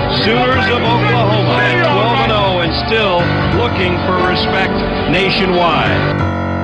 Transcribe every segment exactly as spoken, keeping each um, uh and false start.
Sooners of Oklahoma at twelve and oh and still looking for respect nationwide.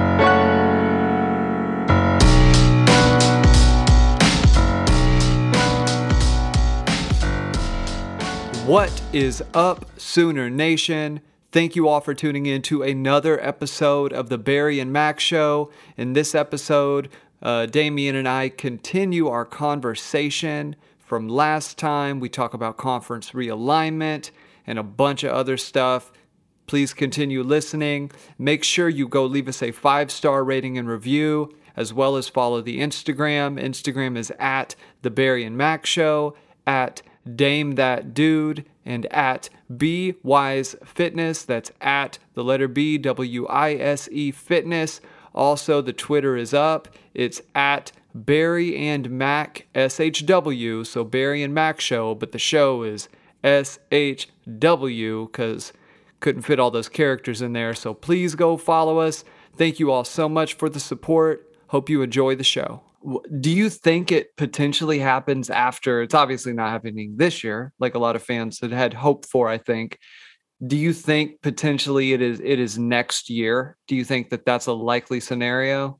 What is up, Sooner Nation? Thank you all for tuning in to another episode of the Barry and Mac Show. In this episode, uh, Damian and I continue our conversation from last time. We talk about conference realignment and a bunch of other stuff. Please continue listening. Make sure you go leave us a five-star rating and review, as well as follow the Instagram. Instagram is at the Barry and Mac Show, at Dame That Dude, and at B Wise Fitness. That's at the letter B, W I S E Fitness. Also, the Twitter is up. It's at Barry and Mac S H W. So Barry and Mac Show, but the show is S H W because couldn't fit all those characters in there. So please go follow us. Thank you all so much for the support. Hope you enjoy the show. Do you think it potentially happens after? It's obviously not happening this year, like a lot of fans had had hoped for, I think. Do you think potentially it is it is next year? Do you think that that's a likely scenario?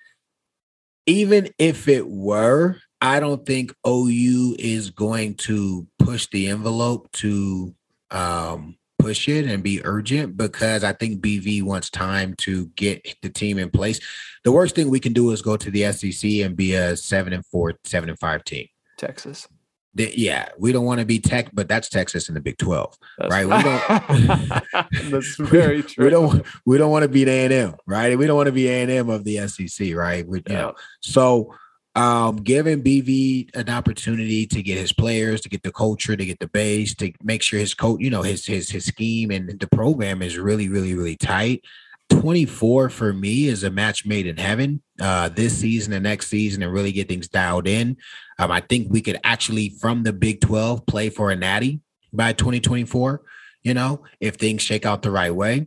Even if it were, I don't think O U is going to push the envelope to um, push it and be urgent, because I think B V wants time to get the team in place. The worst thing we can do is go to the S E C and be a seven and four, seven and five team. Texas. The, yeah, we don't want to be Tech, but that's Texas in the Big twelve, that's right? We don't, that's very true. We don't we don't want to beat A and M, right? We don't want to be A and M of the S E C, right? We, you yeah. know, so um, giving B V an opportunity to get his players, to get the culture, to get the base, to make sure his coach, you know, his his his scheme and the program is really, really, really tight. twenty-four for me is a match made in heaven uh, this season and next season, and really get things dialed in. Um, I think we could actually, from the Big twelve, play for a natty by twenty twenty-four, you know, if things shake out the right way.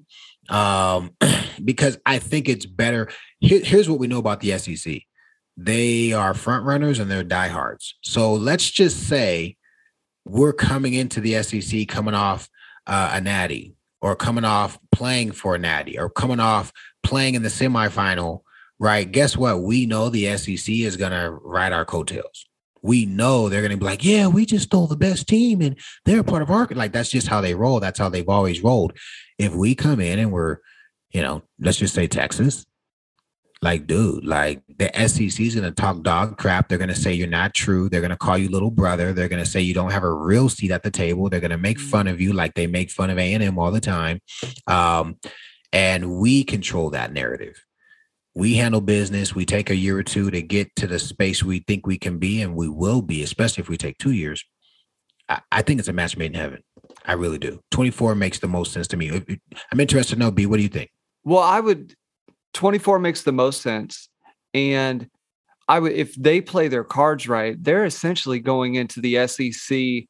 Um, because I think it's better. Here, here's what we know about the S E C. They are front runners and they're diehards. So let's just say we're coming into the S E C coming off uh, a natty, or coming off playing for a natty, or coming off playing in the semifinal, right? Guess what? We know the S E C is going to ride our coattails. We know they're going to be like, yeah, we just stole the best team and they're part of our, like, that's just how they roll. That's how they've always rolled. If we come in and we're, you know, let's just say Texas, like, dude, like the S E C is going to talk dog crap. They're going to say you're not true. They're going to call you little brother. They're going to say you don't have a real seat at the table. They're going to make fun of you like they make fun of A and M all the time. Um, and we control that narrative. We handle business. We take a year or two to get to the space we think we can be, and we will be, especially if we take two years. I, I think it's a match made in heaven. I really do. twenty-four makes the most sense to me. I'm interested to know, B, what do you think? Well, I would... twenty-four makes the most sense. And I would, if they play their cards right, they're essentially going into the S E C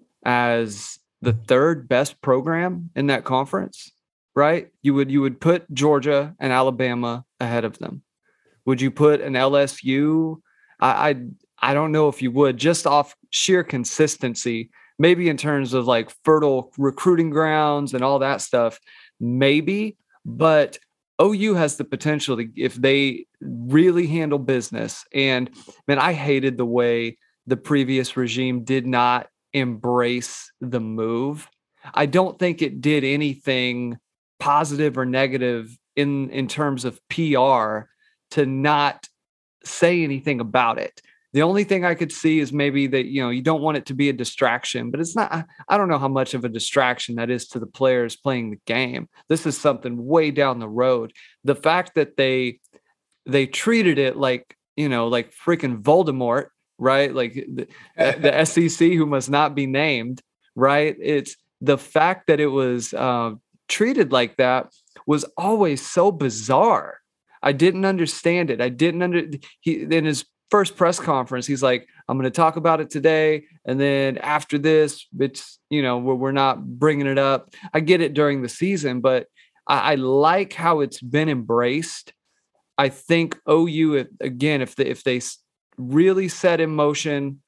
as the third best program in that conference, right? You would, you would put Georgia and Alabama ahead of them. Would you put an L S U? I, I, I don't know if you would, just off sheer consistency, maybe in terms of like fertile recruiting grounds and all that stuff, maybe, but O U has the potential to, if they really handle business. And man, I hated the way the previous regime did not embrace the move. I don't think it did anything positive or negative in, in terms of P R to not say anything about it. The only thing I could see is maybe that, you know, you don't want it to be a distraction, but it's not, I don't know how much of a distraction that is to the players playing the game. This is something way down the road. The fact that they, they treated it like, you know, like freaking Voldemort, right? Like the, the S E C who must not be named, right? It's the fact that it was uh, treated like that was always so bizarre. I didn't understand it. I didn't under he in his first press conference, he's like, I'm going to talk about it today. And then after this, it's, you know, we're, we're not bringing it up. I get it during the season, but I, I like how it's been embraced. I think O U, if, again, if they, if they really set in motion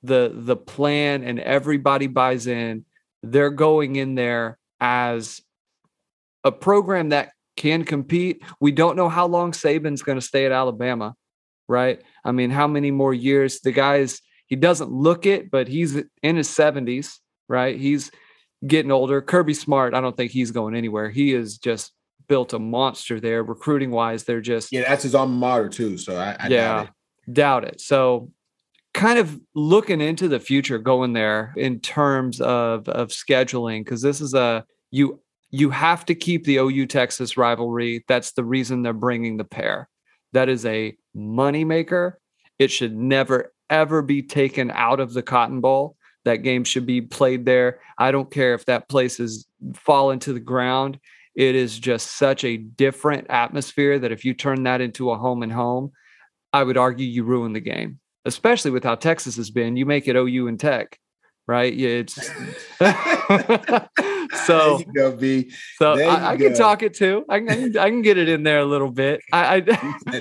the the plan and everybody buys in, they're going in there as a program that can compete. We don't know how long Saban's going to stay at Alabama, right? I mean, how many more years? The guy's, he doesn't look it, but he's in his seventies, right? He's getting older. Kirby Smart, I don't think he's going anywhere. He is just built a monster there. Recruiting wise, they're just. Yeah, that's his alma mater too. So I, I yeah, doubt it. Doubt it. So kind of looking into the future going there in terms of, of scheduling, because this is a, you, you have to keep the O U Texas rivalry. That's the reason they're bringing the pair. That is a moneymaker. It should never, ever be taken out of the Cotton Bowl. That game should be played there. I don't care if that place is fallen to the ground. It is just such a different atmosphere that if you turn that into a home and home, I would argue you ruin the game, especially with how Texas has been. You make it O U and Tech, right? Yeah, it's so. There you go, B. So I, I can talk it too. I can, I can get it in there a little bit. I, I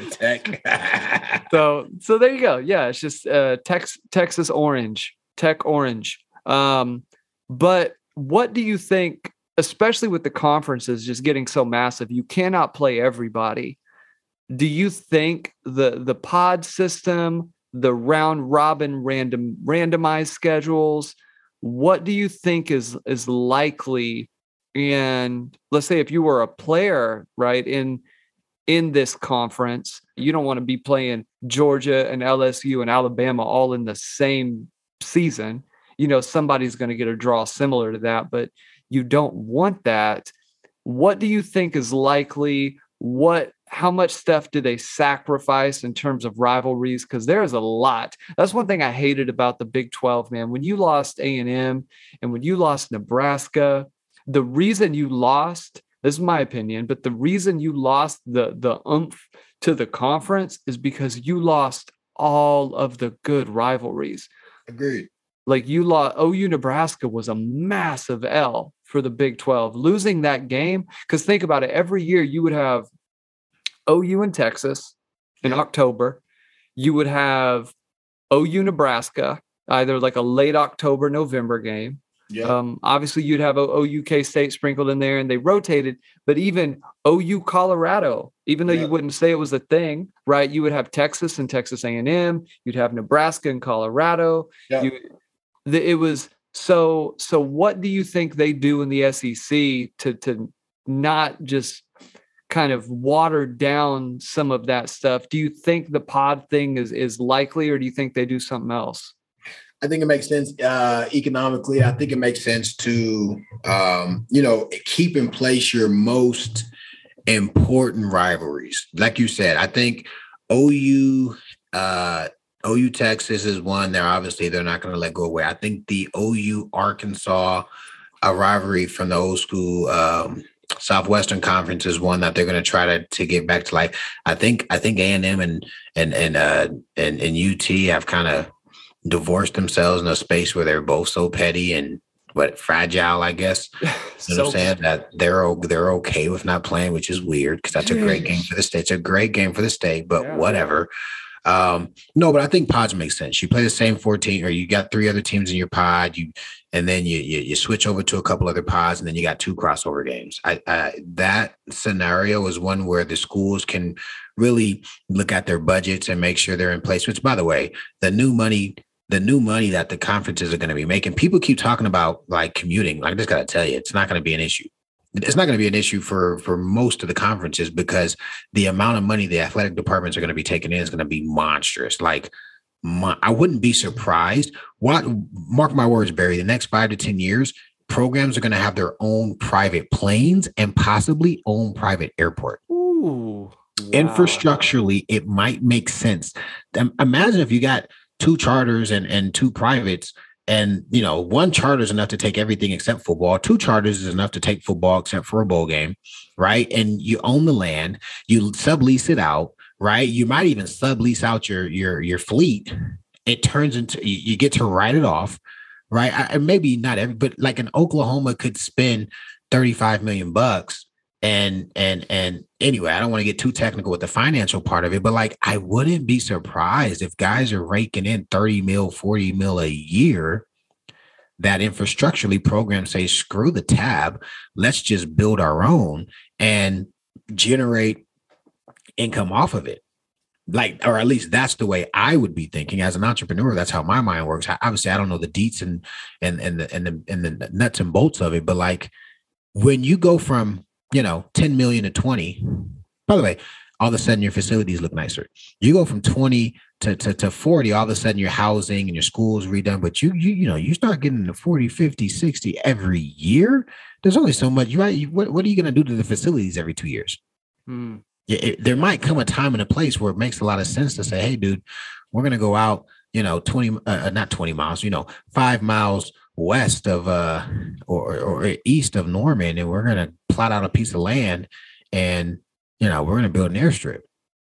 Tech. so so there you go. Yeah, it's just uh, Tex, Texas Orange, Tech Orange. Um, but what do you think? Especially with the conferences just getting so massive, you cannot play everybody. Do you think the the pod system, the round robin random randomized schedules, what do you think is is likely? And let's say if you were a player, right, in in this conference, you don't want to be playing Georgia and L S U and Alabama all in the same season. You know, somebody's going to get a draw similar to that, but you don't want that. What do you think is likely? What, how much stuff do they sacrifice in terms of rivalries? Because there's a lot. That's one thing I hated about the Big twelve, man. When you lost A and M and when you lost Nebraska, the reason you lost, this is my opinion, but the reason you lost the, the oomph to the conference is because you lost all of the good rivalries. Agreed. Like you lost, O U Nebraska was a massive L for the Big twelve. Losing that game, because think about it, every year you would have O U in Texas in October. You would have O U Nebraska, either like a late October, November game. Yeah. Um, obviously, you'd have O U K-State sprinkled in there, and they rotated. But even O U Colorado, even though yeah. you wouldn't say it was a thing, right? You would have Texas and Texas A and M. You'd have Nebraska and Colorado. Yeah. You, the, it was so. So, what do you think they do in the S E C to to not just kind of water down some of that stuff? Do you think the pod thing is is likely, or do you think they do something else? I think it makes sense uh, economically. I think it makes sense to, um, you know, keep in place your most important rivalries. Like you said, I think O U, uh, O U Texas is one. They're obviously they're not going to let go away. I think the O U Arkansas a rivalry from the old school um, Southwestern Conference is one that they're going to try to to get back to life. I think I think A and M and and and uh, and and U T have kind of divorced themselves in a space where they're both so petty and what fragile, I guess. You know so what I'm saying? That they're they're okay with not playing, which is weird because that's a great game for the state. It's a great game for the state, but yeah. whatever. Um, no, but I think pods make sense. You play the same fourteen, or you got three other teams in your pod, you and then you you, you switch over to a couple other pods, and then you got two crossover games. I, I that scenario is one where the schools can really look at their budgets and make sure they're in place. Which, by the way, the new money. The new money that the conferences are going to be making, people keep talking about like commuting. Like, I just got to tell you, it's not going to be an issue. It's not going to be an issue for, for most of the conferences because the amount of money the athletic departments are going to be taking in is going to be monstrous. Like, my, I wouldn't be surprised. What, mark my words, Barry, the next five to ten years, programs are going to have their own private planes and possibly own private airport. Ooh, wow. Infrastructurally, it might make sense. Imagine if you got two charters and, and two privates, and, you know, one charter is enough to take everything except football. Two charters is enough to take football except for a bowl game, right? And you own the land, you sublease it out, right? You might even sublease out your your your fleet. It turns into, you, you get to write it off, right? I, maybe not every, but like an Oklahoma could spend thirty-five million bucks And and and anyway, I don't want to get too technical with the financial part of it, but like I wouldn't be surprised if guys are raking in thirty mil, forty mil a year that infrastructurally programs say, screw the tab, let's just build our own and generate income off of it. Like, or at least that's the way I would be thinking as an entrepreneur. That's how my mind works. Obviously, I don't know the deets and and and the and the and the nuts and bolts of it, but like when you go from, you know, ten million to twenty, by the way, all of a sudden your facilities look nicer. You go from twenty to, to, to forty, all of a sudden your housing and your schools redone, but you, you, you know, you start getting to forty, fifty, sixty every year. There's only so much, right? You, what, what are you going to do to the facilities every two years? Hmm. It, it, there might come a time and a place where it makes a lot of sense to say, hey, dude, we're going to go out, you know, twenty, uh, not twenty miles, you know, five miles west of uh or, or east of Norman, and we're going to plot out a piece of land, and, you know, we're going to build an airstrip,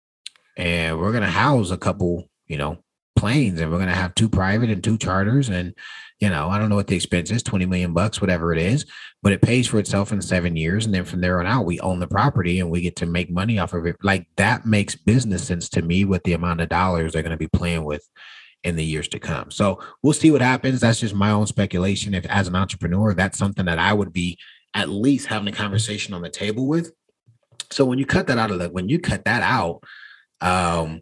and we're going to house a couple, you know, planes, and we're going to have two private and two charters. And, you know, I don't know what the expense is, twenty million bucks, whatever it is, but it pays for itself in seven years. And then from there on out, we own the property and we get to make money off of it. Like, that makes business sense to me with the amount of dollars they're going to be playing with in the years to come. So we'll see what happens. That's just my own speculation. If as an entrepreneur, that's something that I would be at least having a conversation on the table with. So when you cut that out of the, when you cut that out, um,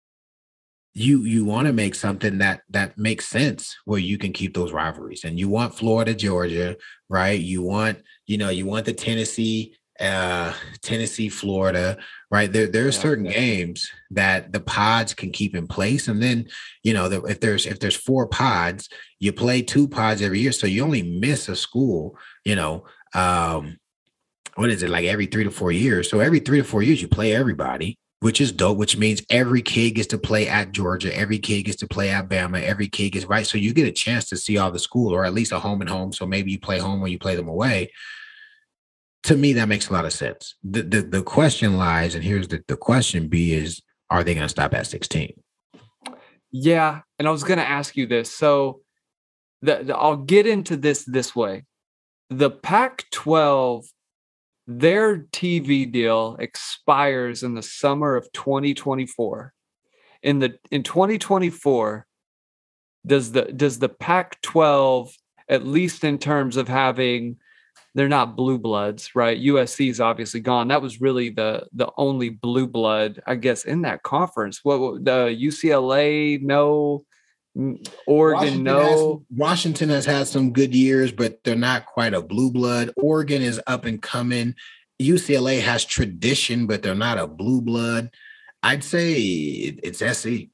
you, you want to make something that, that makes sense where you can keep those rivalries, and you want Florida, Georgia, right? You want, you know, you want the Tennessee, uh, Tennessee, Florida, right? There, there are yeah, certain yeah. games that the pods can keep in place. And then, you know, the, if there's, if there's four pods, you play two pods every year. So you only miss a school, you know, um, what is it, like every three to four years? So every three to four years, you play everybody, which is dope, which means every kid gets to play at Georgia. Every kid gets to play at Bama. Every kid gets, right. So you get a chance to see all the school, or at least a home and home. So maybe you play home or you play them away. To me, that makes a lot of sense. The the, the question lies, and here's the, the question B is, are they going to stop at sixteen? Yeah. And I was going to ask you this. So the, the, I'll get into this this way. The Pac twelve, their T V deal expires in the summer of twenty twenty-four. In the in twenty twenty-four, does the does the Pac twelve, at least in terms of having, they're not blue bloods, right? U S C is obviously gone. That was really the the only blue blood, I guess, in that conference. What the U C L A, no. Oregon, Washington no. Has, Washington has had some good years, but they're not quite a blue blood. Oregon is up and coming. U C L A has tradition, but they're not a blue blood. I'd say it's S C.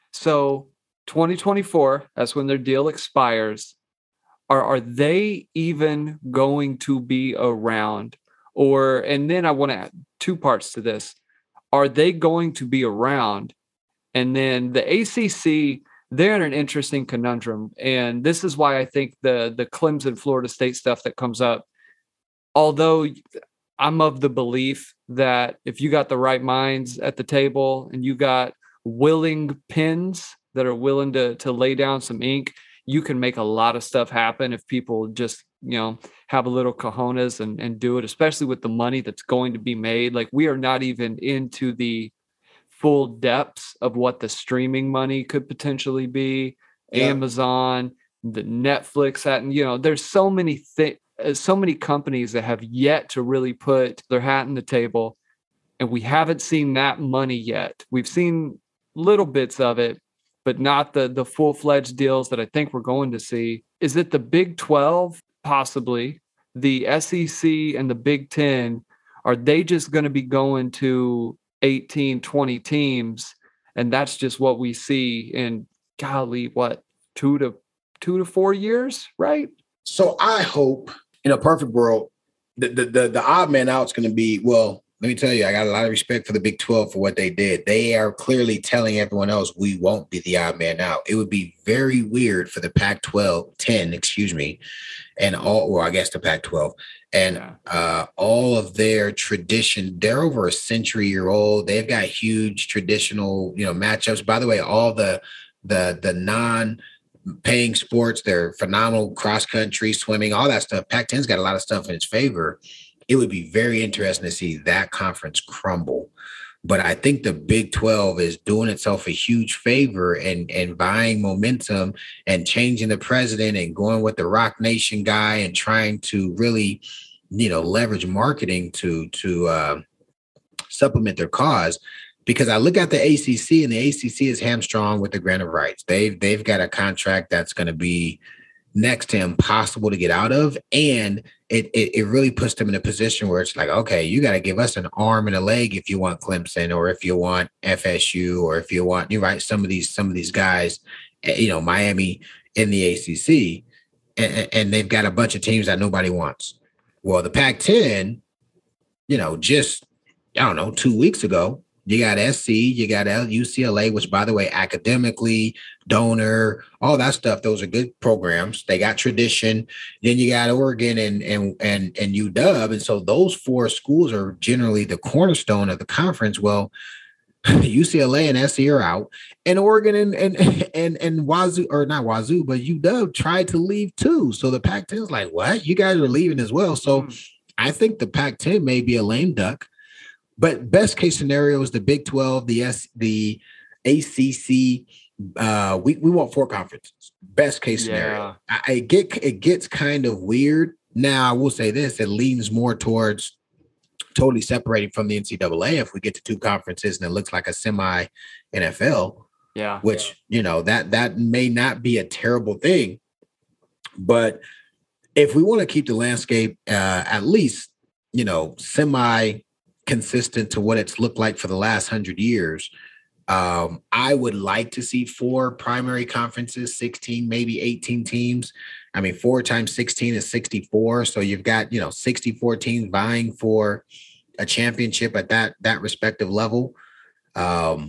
So twenty twenty-four, that's when their deal expires. Are are they even going to be around? Or, and then I want to add two parts to this. Are they going to be around? And then the A C C, they're in an interesting conundrum. And this is why I think the, the Clemson, Florida State stuff that comes up, although I'm of the belief that if you got the right minds at the table and you got willing pens that are willing to, to lay down some ink, you can make a lot of stuff happen if people just, you know, have a little cojones and, and do it, especially with the money that's going to be made. Like, we are not even into the full depths of what the streaming money could potentially be. Yeah. Amazon, the Netflix, and, you know, there's so many things, so many companies that have yet to really put their hat in the table. And we haven't seen that money yet. We've seen little bits of it, but not the, the full-fledged deals that I think we're going to see. Is it the Big twelve? Possibly. The S E C and the Big ten, are they just going to be going to eighteen, twenty teams? And that's just what we see in, golly, what, two to two to four years, right? So I hope, in a perfect world, the the the, the odd man out is going to be, well, let me tell you, I got a lot of respect for the Big twelve for what they did. They are clearly telling everyone else, we won't be the odd man out. It would be very weird for the Pac twelve, ten, excuse me, and all, or I guess the Pac twelve, and yeah. uh, all of their tradition. They're over a century year old. They've got huge traditional, you know, matchups. By the way, all the the the non paying sports, they're phenomenal, cross country, swimming, all that stuff. Pac ten's got a lot of stuff in its favor. it would be very interesting to see that conference crumble. But I think the Big twelve is doing itself a huge favor and and buying momentum and changing the president and going with the Rock Nation guy and trying to really, you know, leverage marketing to to uh, supplement their cause. Because I look at the A C C and the A C C is hamstrung with the grant of rights. They've they've got a contract that's going to be next to impossible to get out of. And it, it, it really puts them in a position where it's like, okay, you got to give us an arm and a leg if you want Clemson or if you want F S U or if you want, you right, some of these, some of these guys, you know, Miami in the A C C, and, and they've got a bunch of teams that nobody wants. Well, the Pac ten, you know, just, I don't know, two weeks ago, you got S C, you got U C L A, which, by the way, academically, donor, all that stuff, those are good programs. They got tradition. Then you got Oregon and and and and U W. And so those four schools are generally the cornerstone of the conference. Well, U C L A and S C are out, and Oregon and and and and Wazoo, or not Wazoo, but U W tried to leave too. So the Pac ten is like, what? You guys are leaving as well. So mm. I think the Pac ten may be a lame duck. But best case scenario is the Big twelve, the S, the A C C. Uh, we we want four conferences. Best case scenario. Yeah. I, I get it gets kind of weird. Now I will say this: it leans more towards totally separating from the N C double A if we get to two conferences and it looks like a semi N F L. Yeah, which you know that that may not be a terrible thing, but if we want to keep the landscape uh, at least you know semi consistent to what it's looked like for the last hundred years. Um, I would like to see four primary conferences, sixteen, maybe eighteen teams. I mean, four times sixteen is sixty-four. So you've got, you know, sixty-four teams vying for a championship at that, that respective level. Um,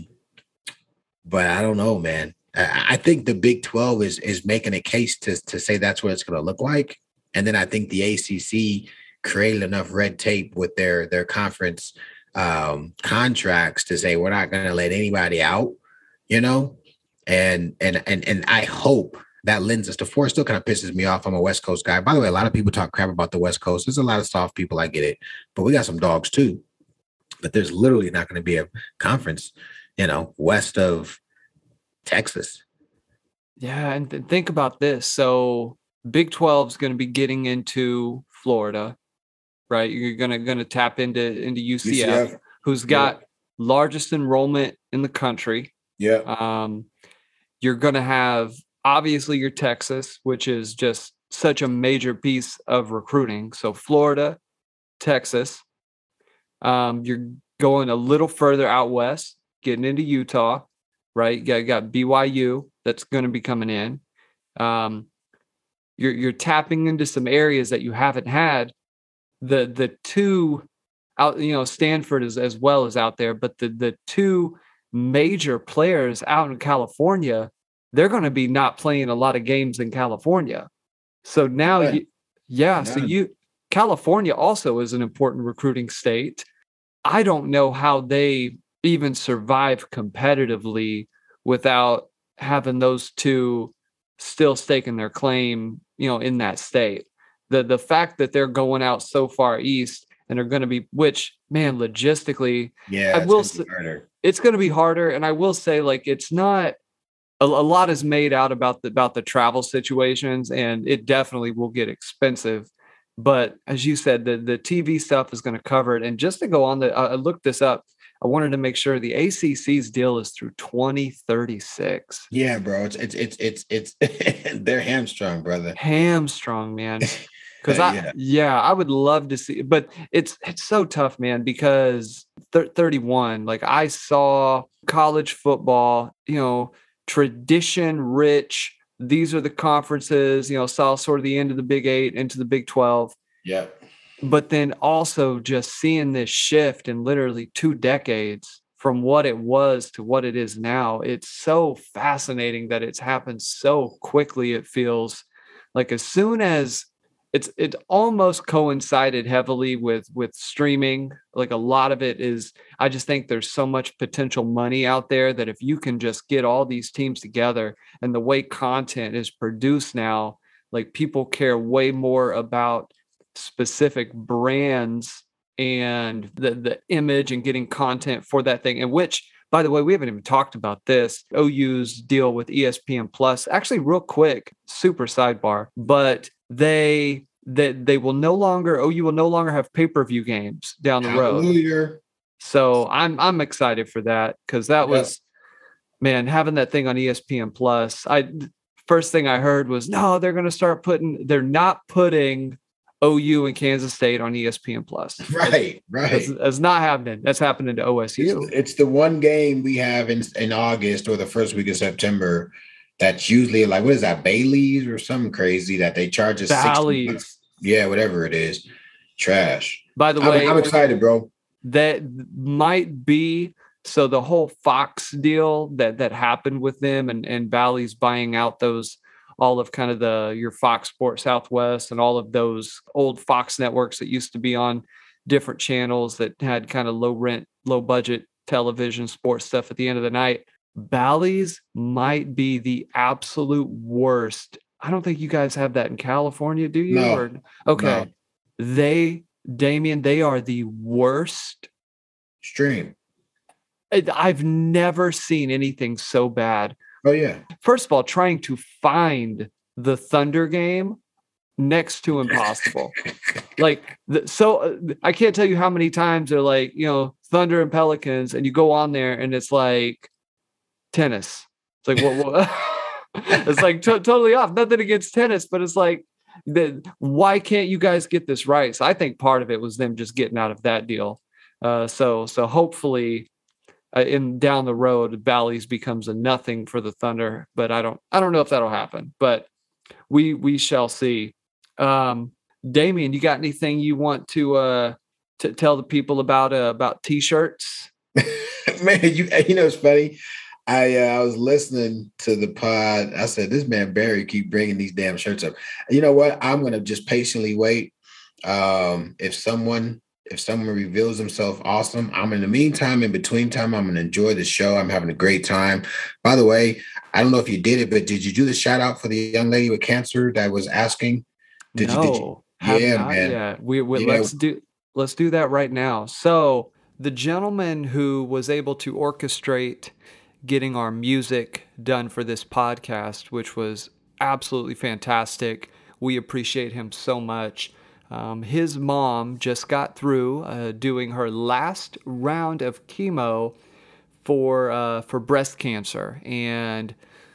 but I don't know, man. I, I think the Big twelve is, is making a case to, to say that's what it's going to look like. And then I think the A C C created enough red tape with their their conference um, contracts to say we're not going to let anybody out, you know, and and and and I hope that lends us to four. It still kind of pisses me off. I'm a West Coast guy. By the way, a lot of people talk crap about the West Coast. There's a lot of soft people. I get it, but we got some dogs too. But there's literally not going to be a conference, you know, west of Texas. Yeah, and th- think about this. So Big twelve is going to be getting into Florida. Right, you're gonna gonna tap into into U C F, U C F. Who's got yeah. largest enrollment in the country. Yeah. Um, you're gonna have obviously your Texas, which is just such a major piece of recruiting. So Florida, Texas. Um, you're going a little further out west, getting into Utah. Right, you got, you got B Y U that's going to be coming in. Um, you're you're tapping into some areas that you haven't had. The the two out, you know, Stanford is as well as out there, but the the two major players out in California, they're going to be not playing a lot of games in California. So now, right. you, yeah, None. so you California also is an important recruiting state. I don't know how they even survive competitively without having those two still staking their claim, you know, in that state. The the fact that they're going out so far east and are going to be, which, man, logistically, yeah, I will say, it's going to be harder. And I will say, like, it's not a, a lot is made out about the about the travel situations, and it definitely will get expensive. But as you said, the the T V stuff is going to cover it. And just to go on the, I looked this up. I wanted to make sure the A C C's deal is through twenty thirty-six. Yeah, bro, it's it's it's it's it's they're hamstrung, brother. Hamstrung, man. Because I, yeah. yeah, I would love to see, but it's it's so tough, man. Because th- thirty-one, like I saw college football, you know, tradition rich. These are the conferences, you know, saw sort of the end of the Big Eight into the Big twelve. Yeah. But then also just seeing this shift in literally two decades from what it was to what it is now. It's so fascinating that it's happened so quickly. It feels like as soon as it's, it almost coincided heavily with, with streaming. Like a lot of it is, I just think there's so much potential money out there that if you can just get all these teams together, and the way content is produced now, like people care way more about specific brands and the, the image and getting content for that thing. And which, by the way, we haven't even talked about this. O U's deal with E S P N Plus, actually real quick, super sidebar, but they that they, they will no longer, O U will no longer have pay-per-view games down the Hallelujah. road. So I'm I'm excited for that because that yeah. was, man, having that thing on E S P N Plus. I first thing I heard was, no, they're going to start putting, they're not putting O U and Kansas State on E S P N Plus. Right, right. That's, that's not happening. That's happening to O S U. It's, it's the one game we have in, in August or the first week of September that's usually like, what is that, Bailey's or something crazy that they charge us sixty bucks. Yeah, whatever it is. Trash. By the way, I'm, I'm excited, bro. That might be, so the whole Fox deal that that happened with them and, and Bally's buying out those, all of kind of the, your Fox Sports Southwest and all of those old Fox networks that used to be on different channels that had kind of low rent, low budget television sports stuff at the end of the night. Bally's might be the absolute worst. I don't think you guys have that in California, do you? No. Or, okay. No. They, Damian, they are the worst stream. I've never seen anything so bad. Oh, yeah. First of all, trying to find the Thunder game, next to impossible. Like, the, so uh, I can't tell you how many times they're like, you know, Thunder and Pelicans, and you go on there and it's like tennis. It's like, what? what? It's like to- totally off. Nothing against tennis, but it's like, the, why can't you guys get this right? So I think part of it was them just getting out of that deal. Uh, so, so hopefully, uh, in down the road, Bally's becomes a nothing for the Thunder. But I don't, I don't know if that'll happen. But we, we shall see. Um, Damian, you got anything you want to uh, to tell the people about uh, about t-shirts? Man, you you know it's funny. I uh, I was listening to the pod. I said, this man Barry keep bringing these damn shirts up. You know what? I'm gonna just patiently wait. Um, if someone if someone reveals himself, awesome. I'm in the meantime, in between time, I'm gonna enjoy the show. I'm having a great time. By the way, I don't know if you did it, but did you do the shout out for the young lady with cancer that was asking? Did no, you? Did you? have Yeah, not man. Yet. We, we Yeah. let's do let's do that right now. So the gentleman who was able to orchestrate getting our music done for this podcast, which was absolutely fantastic. We appreciate him so much. Um, his mom just got through uh, doing her last round of chemo for uh, for breast cancer, and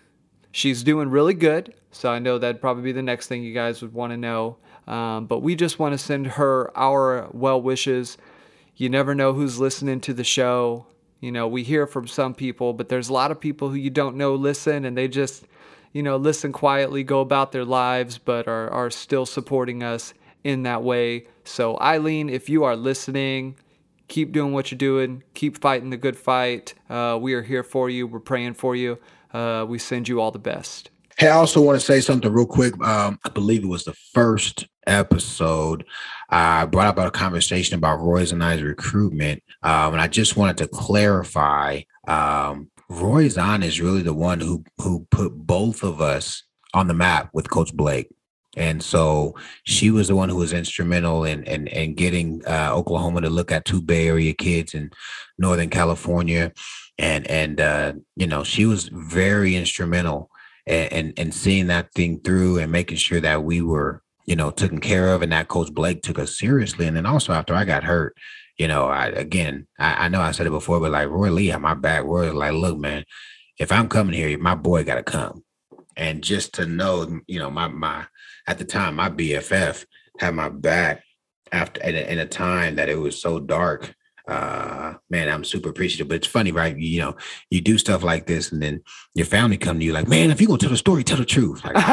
she's doing really good. So I know that'd probably be the next thing you guys would want to know. Um, but we just want to send her our well wishes. You never know who's listening to the show. You know, we hear from some people, but there's a lot of people who you don't know listen, and they just, you know, listen quietly, go about their lives, but are, are still supporting us in that way. So Eileen, if you are listening, keep doing what you're doing. Keep fighting the good fight. Uh, we are here for you. We're praying for you. Uh, we send you all the best. Hey, I also want to say something real quick. Um, I believe it was the first episode. I brought up a conversation about Roy's and I's recruitment. Um, and I just wanted to clarify, um, Roy Zahn is really the one who, who put both of us on the map with Coach Blake. And so she was the one who was instrumental in, in, in getting uh, Oklahoma to look at two Bay Area kids in Northern California. And, and uh, you know, she was very instrumental and, and, and seeing that thing through and making sure that we were, you know, taken care of and that Coach Blake took us seriously. And then also after I got hurt, you know, I, again, I, I know I said it before, but like Roy Lee had my back. Roy was like, look, man, if I'm coming here, my boy got to come. And just to know, you know, my, my, at the time, my B F F had my back after in a, in a time that it was so dark. Uh, man, I'm super appreciative. But it's funny, right? You, you know, you do stuff like this, and then your family come to you like, man, if you're gonna tell the story, tell the truth. Like,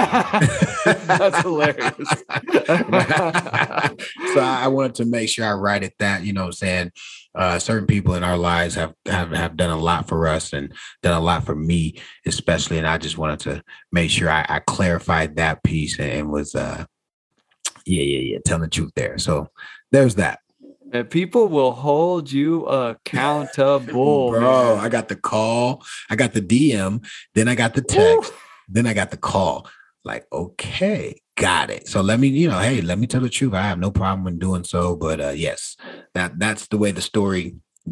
that's hilarious. So I, I wanted to make sure I righted that. You know what I'm saying? Uh, certain people in our lives have, have have done a lot for us and done a lot for me, especially. And I just wanted to make sure I, I clarified that piece and, and was, uh, yeah, yeah, yeah, telling the truth there. So there's that. And people will hold you accountable, bro. man. I got the call, I got the D M, then I got the text, Woo. Then I got the call. Like, okay, got it. So let me, you know, hey, let me tell the truth. I have no problem in doing so. But uh, yes, that that's the way the story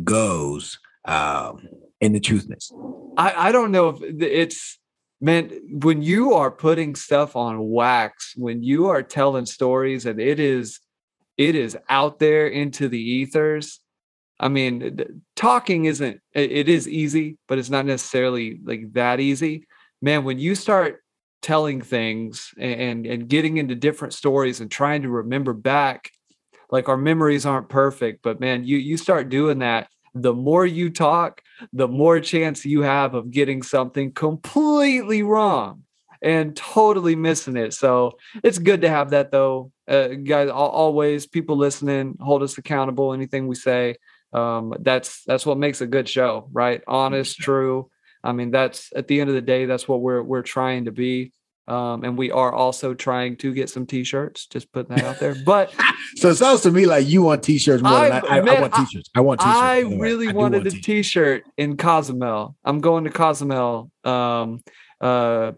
goes um, in the truthness. I, I don't know if it's meant when you are putting stuff on wax, when you are telling stories and it is it is out there into the ethers. I mean, talking isn't, it is easy, but it's not necessarily like that easy. Man, when you start telling things and, and getting into different stories and trying to remember back, like our memories aren't perfect, but man, you, you start doing that. The more you talk, the more chance you have of getting something completely wrong and totally missing it. So it's good to have that though. Uh, guys, always people listening, hold us accountable. Anything we say, um, that's, that's what makes a good show, right? Honest, true. I mean, that's at the end of the day, that's what we're, we're trying to be. Um, and we are also trying to get some t-shirts, just putting that out there. But so it sounds to me like you want t-shirts more I, than I, I, man, I want t-shirts. I want t-shirts. I really I wanted want a t-shirts. t-shirt in Cozumel. I'm going to Cozumel. Um, uh,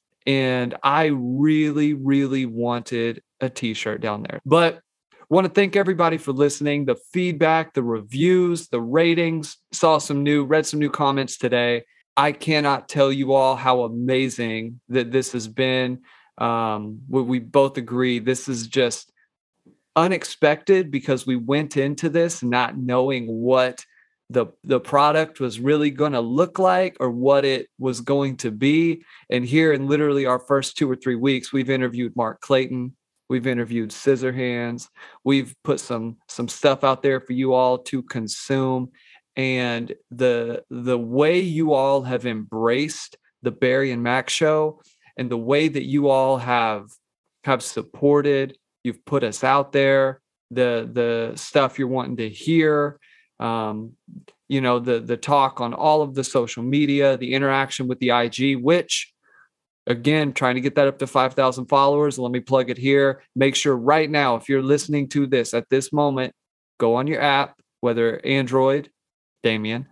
and I really, really wanted a t-shirt down there. But want to thank everybody for listening, the feedback, the reviews, the ratings. Saw some new, read some new comments today. I cannot tell you all how amazing that this has been. Um, we, we both agree this is just unexpected because we went into this not knowing what the the product was really going to look like or what it was going to be. And here in literally our first two or three weeks, we've interviewed Mark Clayton. We've interviewed Scissorhands. We've put some some stuff out there for you all to consume. And the the way you all have embraced the Barry and Mack show and the way that you all have have supported, you've put us out there, the the stuff you're wanting to hear, um, you know, the the talk on all of the social media, the interaction with the I G, which again, trying to get that up to five thousand followers. Let me plug it here. Make sure right now, if you're listening to this at this moment, go on your app, whether Android, Damien,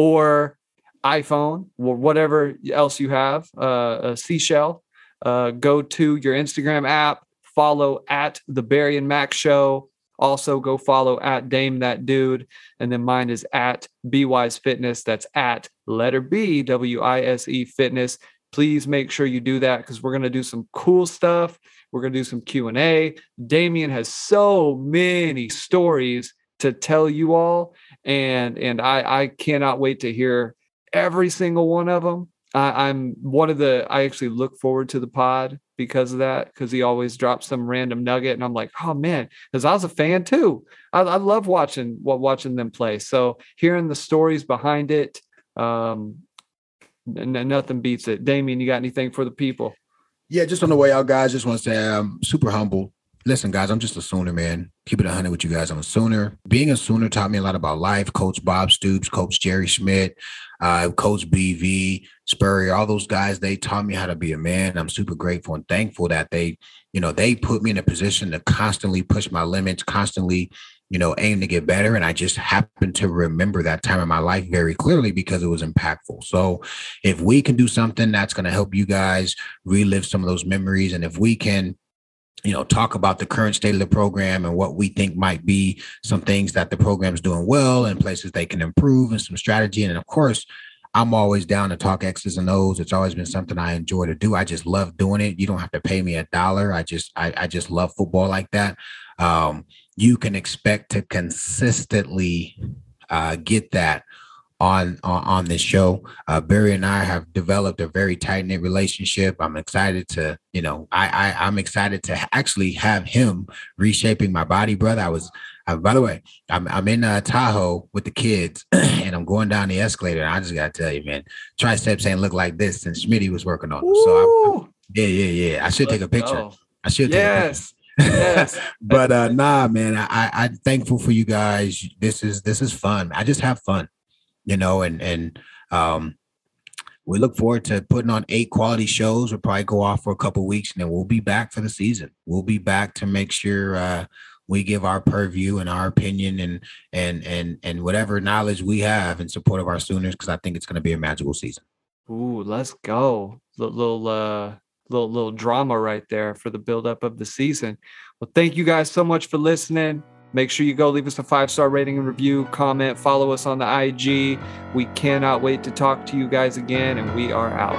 or iPhone, or whatever else you have, uh, a Seashell, uh, go to your Instagram app, follow at the Barry and Mack Show. Also go follow at Dame That Dude. And then mine is at B Wise Fitness. That's at letter B, W I S E Fitness. Please make sure you do that because we're going to do some cool stuff. We're going to do some Q and A. Damien has so many stories to tell you all. And, and I, I cannot wait to hear every single one of them. I, I'm one of the, I actually look forward to the pod because of that, because he always drops some random nugget. And I'm like, oh man, because I was a fan too. I, I love watching what watching them play. So hearing the stories behind it, um, n- nothing beats it. Damien, you got anything for the people? Yeah, just on the way out, guys, just want to say I'm super humble. Listen, guys, I'm just a Sooner, man. Keep it one hundred with you guys. I'm a Sooner. Being a Sooner taught me a lot about life. Coach Bob Stoops, Coach Jerry Schmidt, uh, Coach B V, Spurrier, all those guys, they taught me how to be a man. I'm super grateful and thankful that they, you know, they put me in a position to constantly push my limits, constantly, you know, aim to get better. And I just happen to remember that time in my life very clearly because it was impactful. So if we can do something that's going to help you guys relive some of those memories, and if we can, you know, talk about the current state of the program and what we think might be some things that the program's doing well and places they can improve and some strategy. And of course, I'm always down to talk X's and O's. It's always been something I enjoy to do. I just love doing it. You don't have to pay me a dollar. I just, I, I just love football like that. Um, you can expect to consistently uh, get that on, on, on this show. Uh, Barry and I have developed a very tight-knit relationship. I'm excited to, you know, I, I I'm excited to actually have him reshaping my body, brother. I was, uh, by the way, I'm I'm in uh, Tahoe with the kids and I'm going down the escalator. And I just got to tell you, man, triceps ain't look like this since Schmitty was working on them. So I, I, yeah, yeah, yeah. I should Let's take a picture. Go. I should take yes. a picture. Yes. But uh, nah, man, I, I'm thankful for you guys. This is, this is fun. I just have fun. You know, and and um, we look forward to putting on eight quality shows. We'll probably go off for a couple of weeks, and then we'll be back for the season. We'll be back to make sure uh, we give our purview and our opinion and and and and whatever knowledge we have in support of our Sooners, because I think it's going to be a magical season. Ooh, let's go! L- little uh, little little drama right there for the buildup of the season. Well, thank you guys so much for listening. Make sure you go leave us a five-star rating and review, comment, follow us on the I G. We cannot wait to talk to you guys again, and we are out.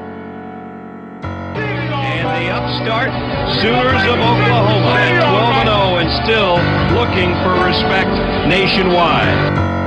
And the upstart Sooners of Oklahoma at twelve and oh and still looking for respect nationwide.